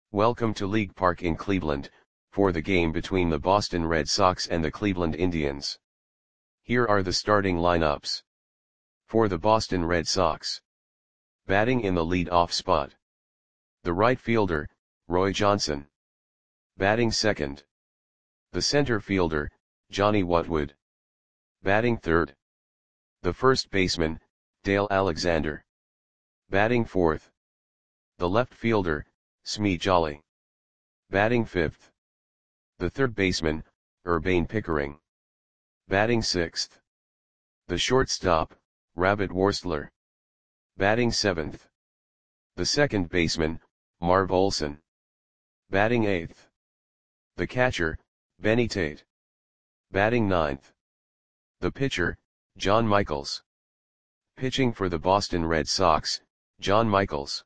Welcome to League Park in Cleveland, for the game between the Boston Red Sox and the Cleveland Indians. Here are the starting lineups. For the Boston Red Sox. Batting in the lead-off spot. The right fielder, Roy Johnson. Batting second. The center fielder, Johnny Whatwood. Batting third. The first baseman, Dale Alexander. Batting fourth. The left fielder, Smee Jolly. Batting fifth. The third baseman, Urbane Pickering. Batting sixth. The shortstop, Rabbit Worstler. Batting seventh. The second baseman, Marv Olson. Batting eighth. The catcher, Benny Tate. Batting ninth. The pitcher, John Michaels. Pitching for the Boston Red Sox, John Michaels.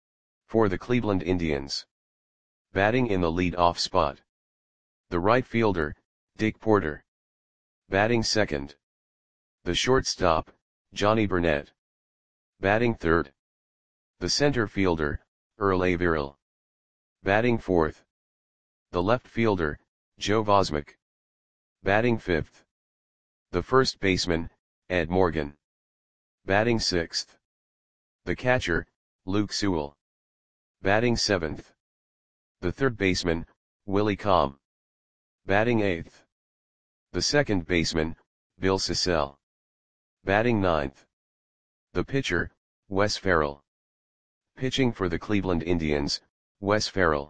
For the Cleveland Indians. Batting in the lead-off spot. The right fielder, Dick Porter. Batting second. The shortstop, Johnny Burnett. Batting third. The center fielder, Earl Averill. Batting fourth. The left fielder, Joe Vosmick. Batting fifth. The first baseman, Ed Morgan. Batting sixth. The catcher, Luke Sewell. Batting seventh. The third baseman, Willie Comm. Batting eighth. The second baseman, Bill Sissell. Batting ninth. The pitcher, Wes Ferrell. Pitching for the Cleveland Indians, Wes Ferrell.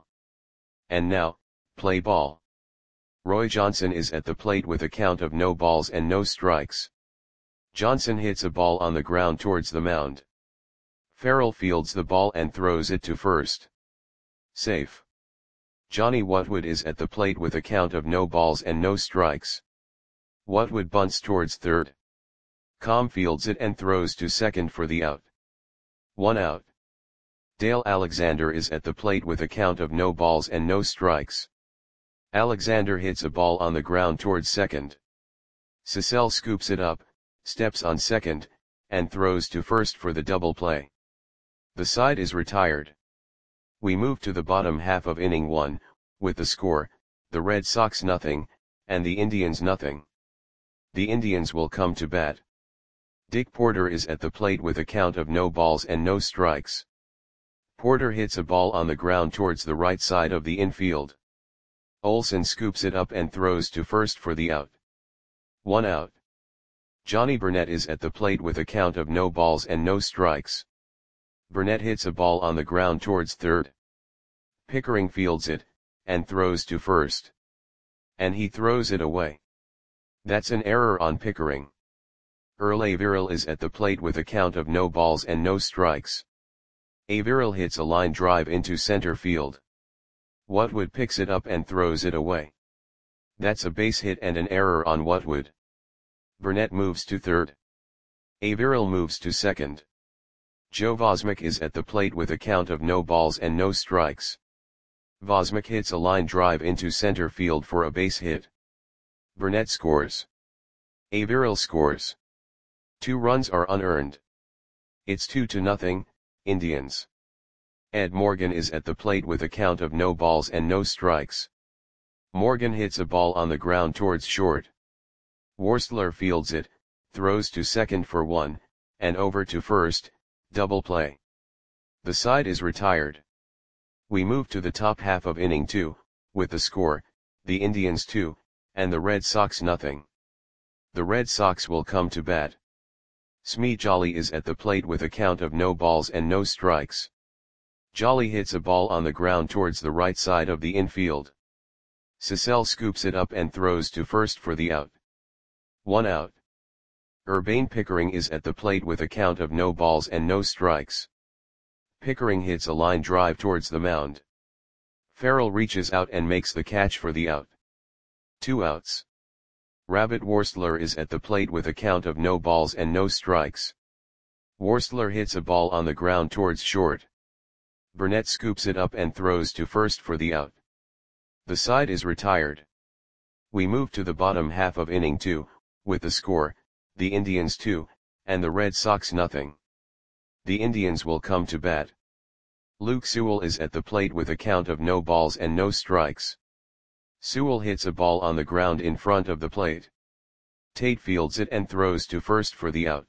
And now, play ball. Roy Johnson is at the plate with a count of no balls and no strikes. Johnson hits a ball on the ground towards the mound. Ferrell fields the ball and throws it to first. Safe. Johnny Whatwood is at the plate with a count of no balls and no strikes. Whatwood bunts towards third. Comm fields it and throws to second for the out. 1 out. Dale Alexander is at the plate with a count of no balls and no strikes. Alexander hits a ball on the ground towards second. Sissell scoops it up, steps on second, and throws to first for the double play. The side is retired. We move to the bottom half of inning 1, with the score, the Red Sox 0, and the Indians 0. The Indians will come to bat. Dick Porter is at the plate with a count of no balls and no strikes. Porter hits a ball on the ground towards the right side of the infield. Olson scoops it up and throws to first for the out. 1 out. Johnny Burnett is at the plate with a count of no balls and no strikes. Burnett hits a ball on the ground towards third. Pickering fields it, and throws to first. And he throws it away. That's an error on Pickering. Earl Averill is at the plate with a count of no balls and no strikes. Averill hits a line drive into center field. Whatwood picks it up and throws it away. That's a base hit and an error on Whatwood. Burnett moves to third. Averill moves to second. Joe Vosmick is at the plate with a count of no balls and no strikes. Vosmick hits a line drive into center field for a base hit. Burnett scores. Averill scores. 2 runs are unearned. It's 2-0, Indians. Ed Morgan is at the plate with a count of no balls and no strikes. Morgan hits a ball on the ground towards short. Worstler fields it, throws to second for 1, and over to first, double play. The side is retired. We move to the top half of inning 2, with the score, the Indians 2, and the Red Sox 0. The Red Sox will come to bat. Smee Jolly is at the plate with a count of no balls and no strikes. Jolly hits a ball on the ground towards the right side of the infield. Sissell scoops it up and throws to first for the out. 1 out. Urbane Pickering is at the plate with a count of no balls and no strikes. Pickering hits a line drive towards the mound. Ferrell reaches out and makes the catch for the out. 2 outs. Rabbit Worstler is at the plate with a count of no balls and no strikes. Worstler hits a ball on the ground towards short. Burnett scoops it up and throws to first for the out. The side is retired. We move to the bottom half of inning 2, with the score, the Indians 2, and the Red Sox 0. The Indians will come to bat. Luke Sewell is at the plate with a count of no balls and no strikes. Sewell hits a ball on the ground in front of the plate. Tate fields it and throws to first for the out.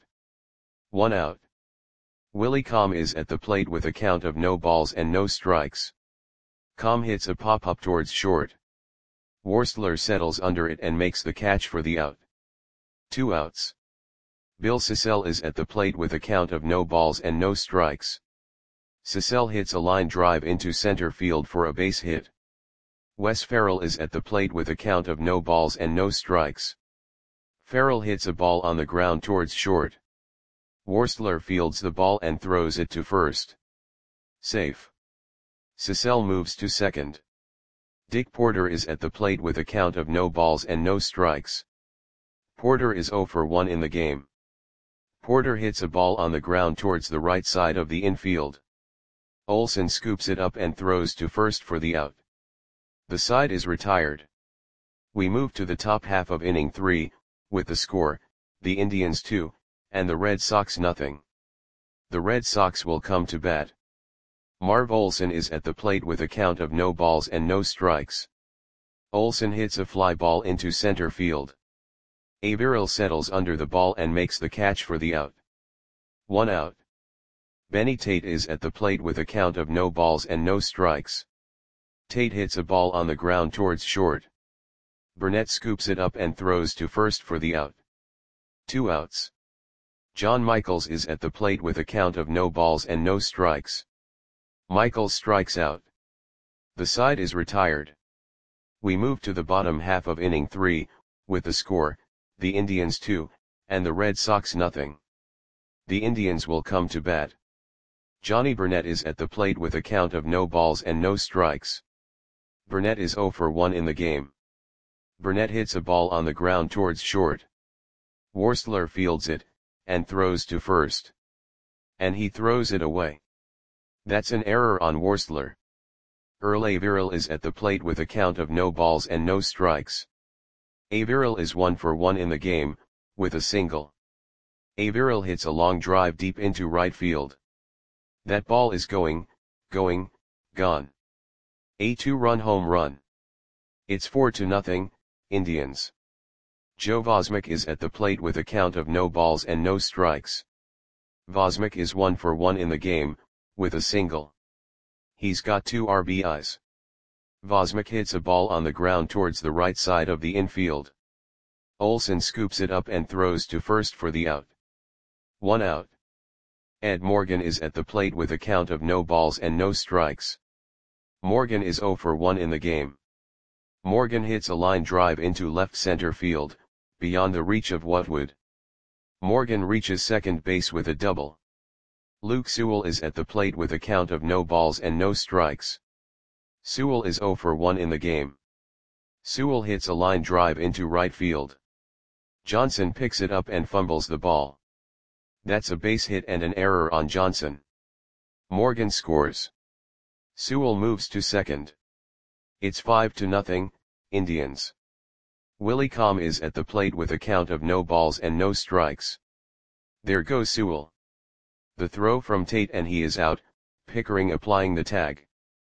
1 out. Willie Comm is at the plate with a count of no balls and no strikes. Comm hits a pop-up towards short. Worstler settles under it and makes the catch for the out. 2 outs. Bill Sissell is at the plate with a count of no balls and no strikes. Sissell hits a line drive into center field for a base hit. Wes Ferrell is at the plate with a count of no balls and no strikes. Ferrell hits a ball on the ground towards short. Worstler fields the ball and throws it to first. Safe. Sissell moves to second. Dick Porter is at the plate with a count of no balls and no strikes. Porter is 0 for 1 in the game. Porter hits a ball on the ground towards the right side of the infield. Olson scoops it up and throws to first for the out. The side is retired. We move to the top half of inning 3, with the score, the Indians 2, and the Red Sox nothing. The Red Sox will come to bat. Marv Olson is at the plate with a count of no balls and no strikes. Olson hits a fly ball into center field. Averill settles under the ball and makes the catch for the out. 1 out. Benny Tate is at the plate with a count of no balls and no strikes. Tate hits a ball on the ground towards short. Burnett scoops it up and throws to first for the out. 2 outs. John Michaels is at the plate with a count of no balls and no strikes. Michaels strikes out. The side is retired. We move to the bottom half of inning 3, with the score, the Indians 2, and the Red Sox nothing. The Indians will come to bat. Johnny Burnett is at the plate with a count of no balls and no strikes. Burnett is 0 for 1 in the game. Burnett hits a ball on the ground towards short. Worstler fields it, and throws to first. And he throws it away. That's an error on Worstler. Earl Averill is at the plate with a count of no balls and no strikes. Averill is 1 for 1 in the game, with a single. Averill hits a long drive deep into right field. That ball is gone. A 2-run home run. It's 4-0, Indians. Joe Vosmick is at the plate with a count of no balls and no strikes. Vosmick is 1 for 1 in the game, with a single. He's got 2 RBIs. Vosmick hits a ball on the ground towards the right side of the infield. Olson scoops it up and throws to first for the out. 1 out. Ed Morgan is at the plate with a count of no balls and no strikes. Morgan is 0 for 1 in the game. Morgan hits a line drive into left center field, beyond the reach of Whatwood. Morgan reaches second base with a double. Luke Sewell is at the plate with a count of no balls and no strikes. Sewell is 0 for 1 in the game. Sewell hits a line drive into right field. Johnson picks it up and fumbles the ball. That's a base hit and an error on Johnson. Morgan scores. Sewell moves to second. It's 5-0, Indians. Willie Comm is at the plate with a count of no balls and no strikes. There goes Sewell. The throw from Tate and he is out, Pickering applying the tag.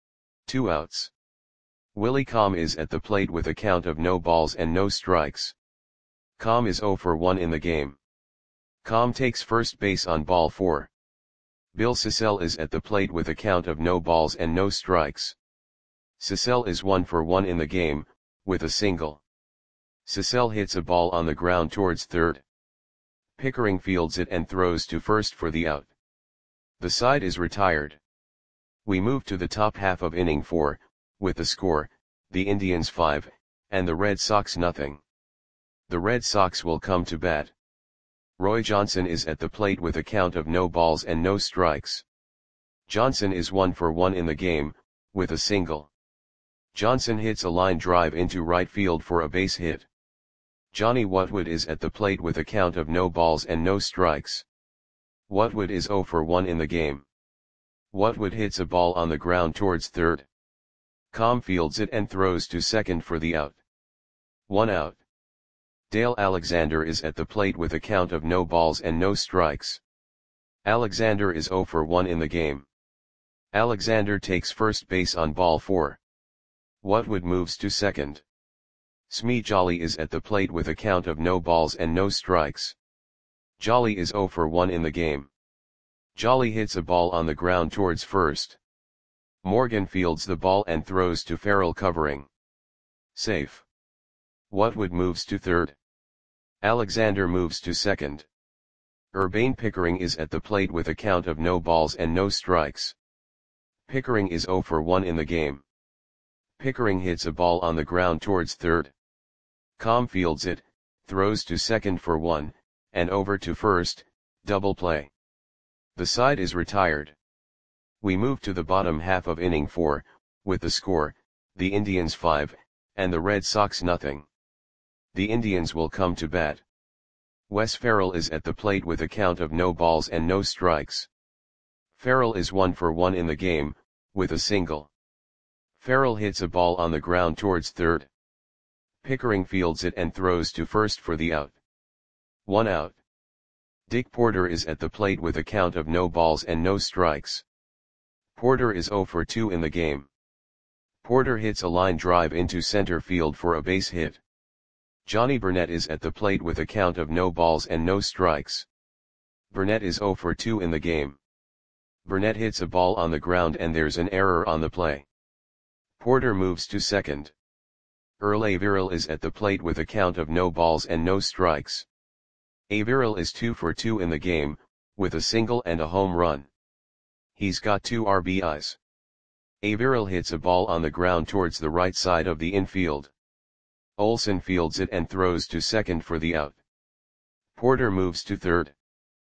2 outs. Willie Comm is at the plate with a count of no balls and no strikes. Comm is 0 for 1 in the game. Comm takes first base on ball 4. Bill Sissell is at the plate with a count of no balls and no strikes. Sissell is 1 for 1 in the game, with a single. Sissell hits a ball on the ground towards third. Pickering fields it and throws to first for the out. The side is retired. We move to the top half of inning 4, with the score, the Indians 5, and the Red Sox nothing. The Red Sox will come to bat. Roy Johnson is at the plate with a count of no balls and no strikes. Johnson is 1 for 1 in the game, with a single. Johnson hits a line drive into right field for a base hit. Johnny Whatwood is at the plate with a count of no balls and no strikes. Whatwood is 0 for 1 in the game. Whatwood hits a ball on the ground towards third. Comm fields it and throws to second for the out. 1 out. Dale Alexander is at the plate with a count of no balls and no strikes. Alexander is 0 for 1 in the game. Alexander takes first base on ball 4. Whatwood moves to second. Smee Jolly is at the plate with a count of no balls and no strikes. Jolly is 0 for 1 in the game. Jolly hits a ball on the ground towards first. Morgan fields the ball and throws to Farrell covering. Safe. Whatwood moves to third. Alexander moves to second. Urbane Pickering is at the plate with a count of no balls and no strikes. Pickering is 0 for 1 in the game. Pickering hits a ball on the ground towards third. Com fields it, throws to second for 1, and over to first, double play. The side is retired. We move to the bottom half of inning 4, with the score, the Indians 5, and the Red Sox nothing. The Indians will come to bat. Wes Farrell is at the plate with a count of no balls and no strikes. Farrell is 1 for 1 in the game, with a single. Farrell hits a ball on the ground towards third. Pickering fields it and throws to first for the out. 1 out. Dick Porter is at the plate with a count of no balls and no strikes. Porter is 0 for 2 in the game. Porter hits a line drive into center field for a base hit. Johnny Burnett is at the plate with a count of no balls and no strikes. Burnett is 0 for 2 in the game. Burnett hits a ball on the ground and there's an error on the play. Porter moves to second. Earl Averill is at the plate with a count of no balls and no strikes. Averill is 2 for 2 in the game, with a single and a home run. He's got 2 RBIs. Averill hits a ball on the ground towards the right side of the infield. Olson fields it and throws to second for the out. Porter moves to third.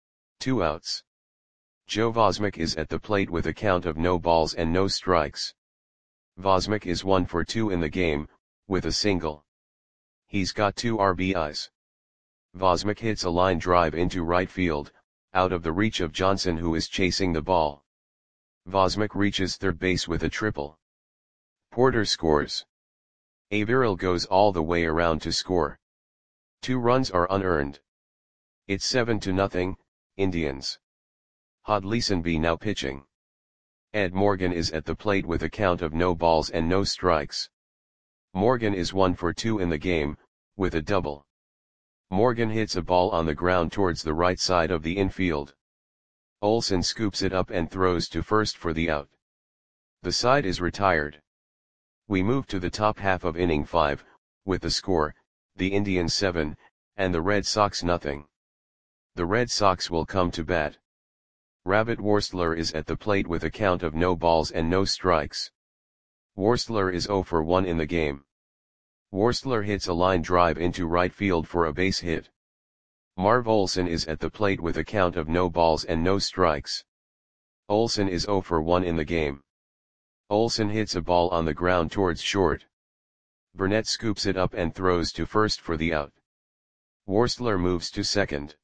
2 outs. Joe Vosmick is at the plate with a count of no balls and no strikes. Vosmick is 1 for 2 in the game, with a single. He's got 2 RBIs. Vosmick hits a line drive into right field, out of the reach of Johnson who is chasing the ball. Vosmick reaches third base with a triple. Porter scores. Averill goes all the way around to score. 2 runs are unearned. It's 7-0, Indians. Hod Leesonby now pitching. Ed Morgan is at the plate with a count of no balls and no strikes. Morgan is 1 for 2 in the game, with a double. Morgan hits a ball on the ground towards the right side of the infield. Olson scoops it up and throws to first for the out. The side is retired. We move to the top half of inning 5, with the score, the Indians 7, and the Red Sox nothing. The Red Sox will come to bat. Rabbit Worstler is at the plate with a count of no balls and no strikes. Worstler is 0 for 1 in the game. Worstler hits a line drive into right field for a base hit. Marv Olson is at the plate with a count of no balls and no strikes. Olson is 0 for 1 in the game. Olson hits a ball on the ground towards short. Burnett scoops it up and throws to first for the out. Worstler moves to second.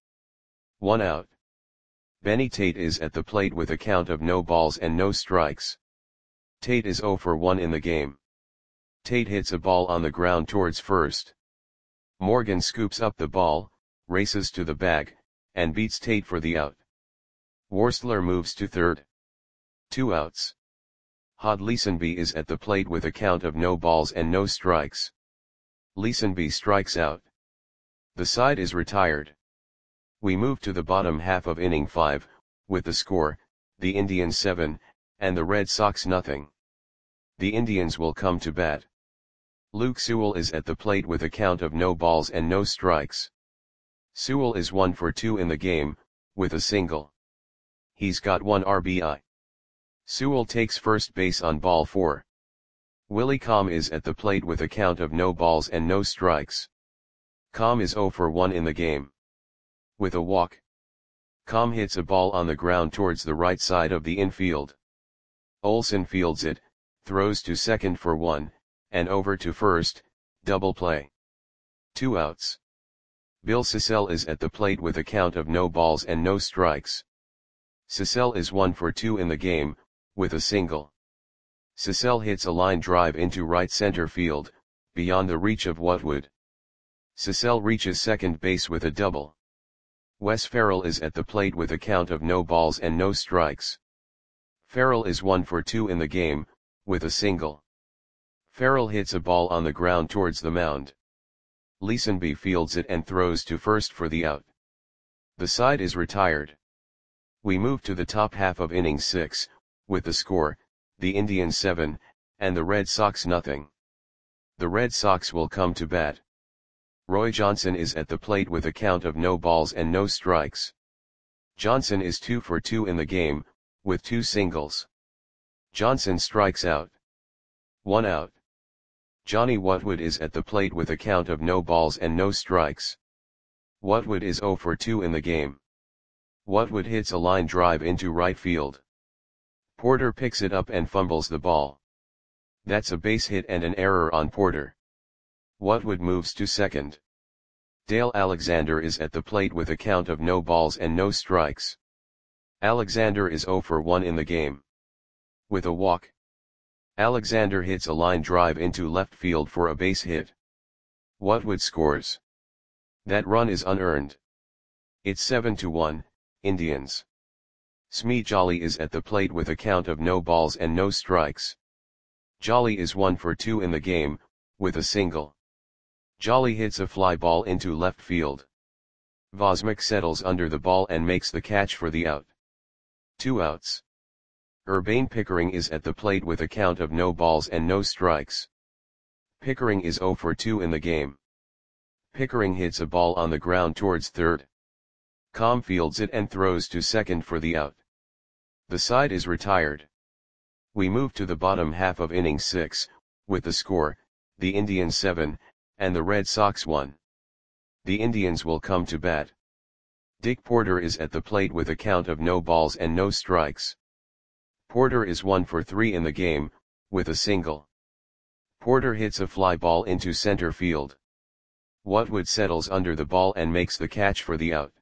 1 out. Benny Tate is at the plate with a count of no balls and no strikes. Tate is 0 for 1 in the game. Tate hits a ball on the ground towards first. Morgan scoops up the ball, races to the bag, and beats Tate for the out. Worstler moves to third. 2 outs. Hod Leesonby is at the plate with a count of no balls and no strikes. Leesonby strikes out. The side is retired. We move to the bottom half of inning 5, with the score, the Indians 7, and the Red Sox nothing. The Indians will come to bat. Luke Sewell is at the plate with a count of no balls and no strikes. Sewell is 1 for 2 in the game, with a single. He's got 1 RBI. Sewell takes first base on ball 4. Willie Com is at the plate with a count of no balls and no strikes. Com is 0 for 1 in the game. With a walk. Com hits a ball on the ground towards the right side of the infield. Olson fields it, throws to second for 1, and over to first, double play. 2 outs. Bill Sissell is at the plate with a count of no balls and no strikes. Sissell is 1 for 2 in the game, with a single. Sissell hits a line drive into right center field, beyond the reach of Whatwood. Sissell reaches second base with a double. Wes Farrell is at the plate with a count of no balls and no strikes. Farrell is 1 for 2 in the game, with a single. Farrell hits a ball on the ground towards the mound. Leesenby fields it and throws to first for the out. The side is retired. We move to the top half of inning 6, with the score, the Indians 7, and the Red Sox nothing. The Red Sox will come to bat. Roy Johnson is at the plate with a count of no balls and no strikes. Johnson is 2 for 2 in the game, with 2 singles. Johnson strikes out. 1 out. Johnny Whatwood is at the plate with a count of no balls and no strikes. Whatwood is 0 for 2 in the game. Whatwood hits a line drive into right field. Porter picks it up and fumbles the ball. That's a base hit and an error on Porter. Whatwood moves to second. Dale Alexander is at the plate with a count of no balls and no strikes. Alexander is 0 for 1 in the game. With a walk, Alexander hits a line drive into left field for a base hit. Whatwood scores. That run is unearned. It's 7-1, Indians. Smee Jolly is at the plate with a count of no balls and no strikes. Jolly is 1 for 2 in the game, with a single. Jolly hits a fly ball into left field. Vosmic settles under the ball and makes the catch for the out. 2 outs. Urbane Pickering is at the plate with a count of no balls and no strikes. Pickering is 0 for 2 in the game. Pickering hits a ball on the ground towards third. Com fields it and throws to second for the out. The side is retired. We move to the bottom half of inning 6, with the score, the Indians 7, and the Red Sox 1. The Indians will come to bat. Dick Porter is at the plate with a count of no balls and no strikes. Porter is 1 for 3 in the game, with a single. Porter hits a fly ball into center field. Whatwood settles under the ball and makes the catch for the out.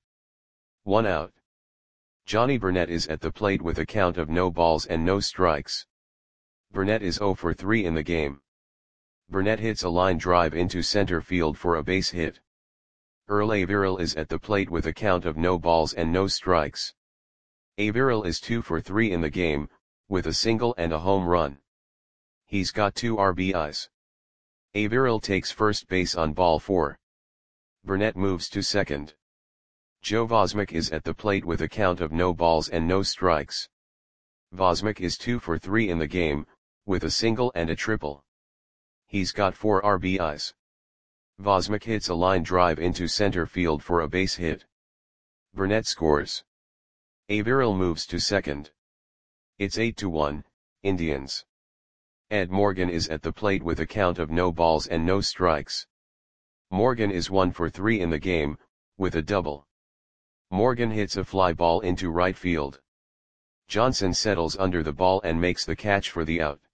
1 out. Johnny Burnett is at the plate with a count of no balls and no strikes. Burnett is 0 for 3 in the game. Burnett hits a line drive into center field for a base hit. Earl Averill is at the plate with a count of no balls and no strikes. Averill is 2 for 3 in the game, with a single and a home run. He's got 2 RBIs. Averill takes first base on ball 4. Burnett moves to second. Joe Vosmic is at the plate with a count of no balls and no strikes. Vosmic is 2 for 3 in the game, with a single and a triple. He's got 4 RBIs. Vosmic hits a line drive into center field for a base hit. Burnett scores. Averill moves to second. It's 8-1, Indians. Ed Morgan is at the plate with a count of no balls and no strikes. Morgan is 1 for 3 in the game, with a double. Morgan hits a fly ball into right field. Johnson settles under the ball and makes the catch for the out.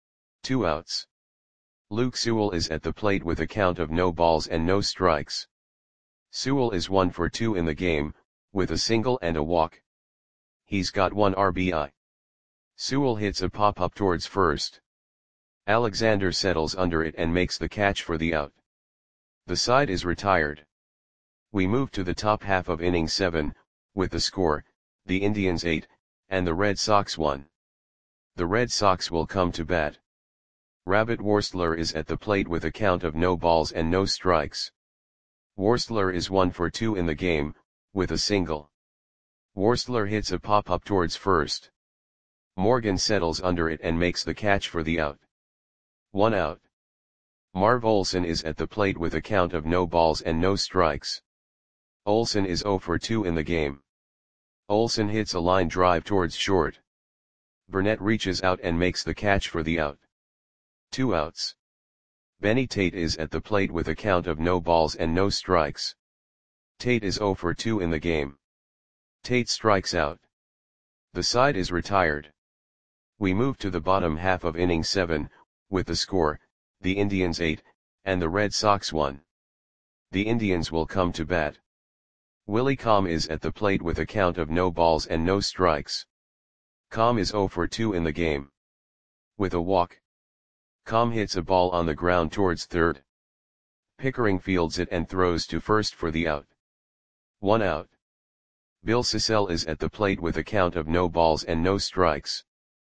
2 outs. Luke Sewell is at the plate with a count of no balls and no strikes. Sewell is 1 for 2 in the game, with a single and a walk. He's got 1 RBI. Sewell hits a pop-up towards first. Alexander settles under it and makes the catch for the out. The side is retired. We move to the top half of inning 7, with the score, the Indians 8, and the Red Sox 1. The Red Sox will come to bat. Rabbit Worstler is at the plate with a count of no balls and no strikes. Worstler is 1 for 2 in the game, with a single. Worstler hits a pop-up towards first. Morgan settles under it and makes the catch for the out. 1 out. Marv Olson is at the plate with a count of no balls and no strikes. Olson is 0 for 2 in the game. Olson hits a line drive towards short. Burnett reaches out and makes the catch for the out. 2 outs. Benny Tate is at the plate with a count of no balls and no strikes. Tate is 0 for 2 in the game. Tate strikes out. The side is retired. We move to the bottom half of inning 7, with the score, the Indians 8, and the Red Sox 1. The Indians will come to bat. Willie Com is at the plate with a count of no balls and no strikes. Com is 0 for 2 in the game. With a walk, Com hits a ball on the ground towards third. Pickering fields it and throws to first for the out. 1 out. Bill Sissell is at the plate with a count of no balls and no strikes.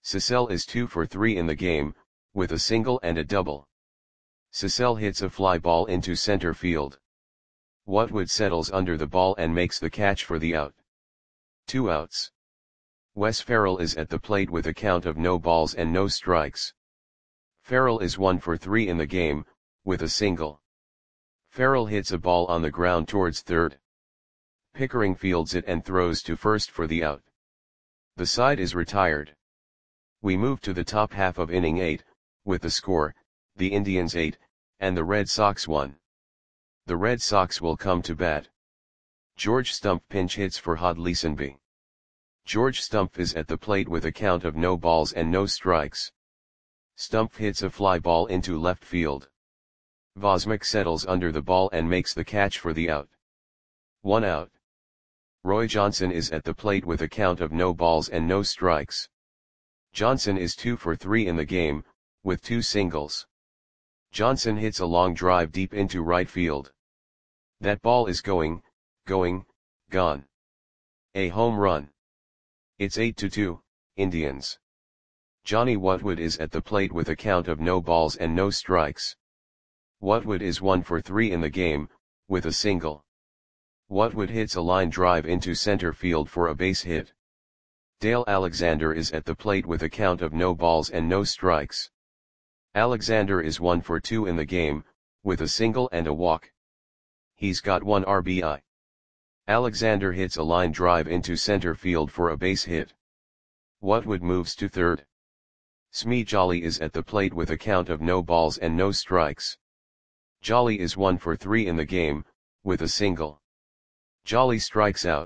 Cecil is 2 for 3 in the game, with a single and a double. Cecil hits a fly ball into center field. Whatwood settles under the ball and makes the catch for the out. 2 outs. Wes Ferrell is at the plate with a count of no balls and no strikes. Ferrell is 1 for 3 in the game, with a single. Ferrell hits a ball on the ground towards third. Pickering fields it and throws to first for the out. The side is retired. We move to the top half of inning 8, with the score, the Indians 8, and the Red Sox 1. The Red Sox will come to bat. George Stumpf pinch hits for Hod Leesenby. George Stumpf is at the plate with a count of no balls and no strikes. Stumpf hits a fly ball into left field. Vosmick settles under the ball and makes the catch for the out. 1 out. Roy Johnson is at the plate with a count of no balls and no strikes. Johnson is 2 for 3 in the game, with 2 singles. Johnson hits a long drive deep into right field. That ball is gone. A home run. It's 8-2, Indians. Johnny Whatwood is at the plate with a count of no balls and no strikes. Whatwood is 1 for 3 in the game, with a single. Whatwood hits a line drive into center field for a base hit. Dale Alexander is at the plate with a count of no balls and no strikes. Alexander is 1 for 2 in the game, with a single and a walk. He's got 1 RBI. Alexander hits a line drive into center field for a base hit. Whatwood moves to third. Smee Jolly is at the plate with a count of no balls and no strikes. Jolly is 1 for 3 in the game, with a single. Jolly strikes out.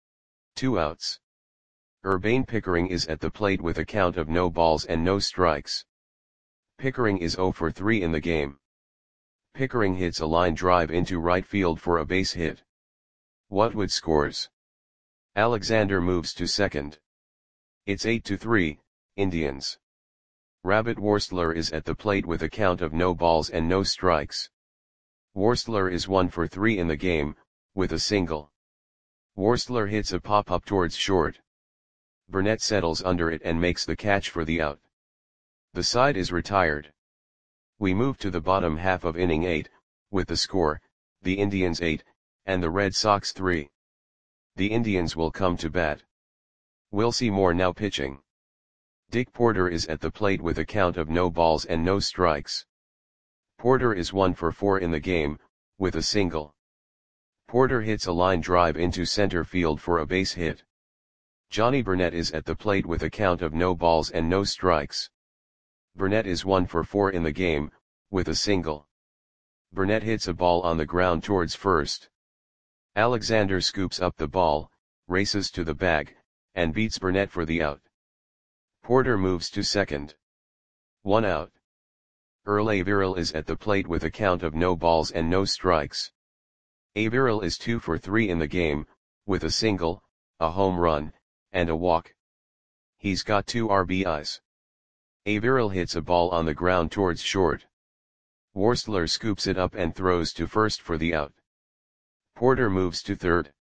2 outs. Urbane Pickering is at the plate with a count of no balls and no strikes. Pickering is 0 for 3 in the game. Pickering hits a line drive into right field for a base hit. Whatwood scores. Alexander moves to second. It's 8-3, Indians. Rabbit Worstler is at the plate with a count of no balls and no strikes. Worstler is 1 for 3 in the game, with a single. Worstler hits a pop-up towards short. Burnett settles under it and makes the catch for the out. The side is retired. We move to the bottom half of inning 8, with the score, the Indians 8, and the Red Sox 3. The Indians will come to bat. Wilcie Moore now pitching. Dick Porter is at the plate with a count of no balls and no strikes. Porter is 1 for 4 in the game, with a single. Porter hits a line drive into center field for a base hit. Johnny Burnett is at the plate with a count of no balls and no strikes. Burnett is 1 for 4 in the game, with a single. Burnett hits a ball on the ground towards first. Alexander scoops up the ball, races to the bag, and beats Burnett for the out. Porter moves to second. 1 out. Earl Averill is at the plate with a count of no balls and no strikes. Averill is 2 for 3 in the game, with a single, a home run, and a walk. He's got 2 RBIs. Averill hits a ball on the ground towards short. Worstler scoops it up and throws to first for the out. Porter moves to third.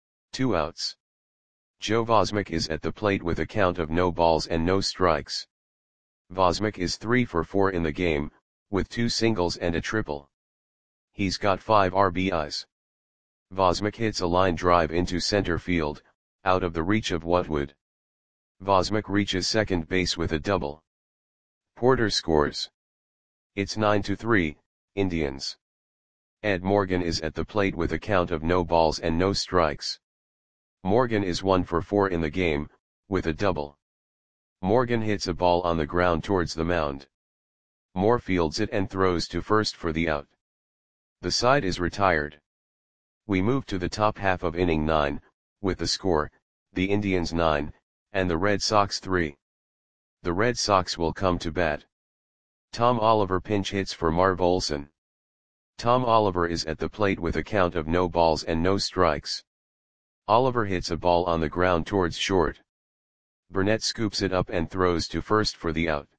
2 outs. Joe Vosmick is at the plate with a count of no balls and no strikes. Vosmick is 3 for 4 in the game, with 2 singles and a triple. He's got 5 RBIs. Vosmick hits a line drive into center field, out of the reach of Whatwood. Vosmick reaches second base with a double. Porter scores. It's 9-3, Indians. Ed Morgan is at the plate with a count of no balls and no strikes. Morgan is 1 for 4 in the game, with a double. Morgan hits a ball on the ground towards the mound. Moore fields it and throws to first for the out. The side is retired. We move to the top half of inning 9, with the score, the Indians 9, and the Red Sox 3. The Red Sox will come to bat. Tom Oliver pinch hits for Marv Olson. Tom Oliver is at the plate with a count of no balls and no strikes. Oliver hits a ball on the ground towards short. Burnett scoops it up and throws to first for the out.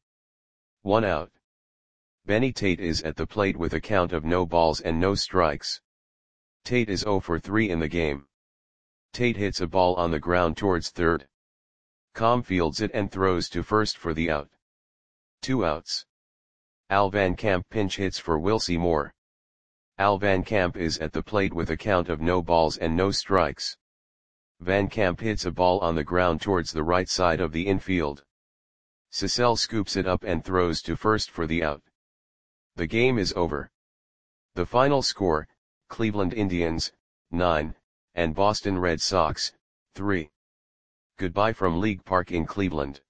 1 out. Benny Tate is at the plate with a count of no balls and no strikes. Tate is 0 for 3 in the game. Tate hits a ball on the ground towards third. Com fields it and throws to first for the out. 2 outs. Al Van Camp pinch hits for Wilcie Moore. Al Van Camp is at the plate with a count of no balls and no strikes. Van Camp hits a ball on the ground towards the right side of the infield. Cecil scoops it up and throws to first for the out. The game is over. The final score, Cleveland Indians, 9, and Boston Red Sox, 3. Goodbye from League Park in Cleveland.